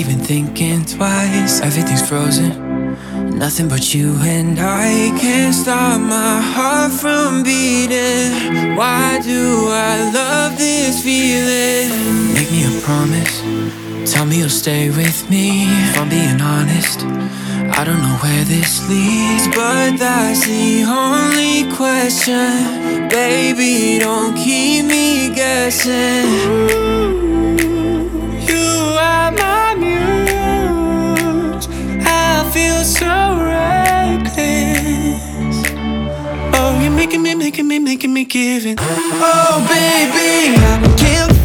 even thinking twice. Everything's frozen, nothing but you and I. Can't stop my heart from beating. Why do I love this feeling? Make me a promise, tell me you'll stay with me. If I'm being honest, I don't know where this leads, but that's the only question. Baby, don't keep me guessing. You are my muse. I feel so reckless. Oh, you're making me give it. Oh, baby, I can't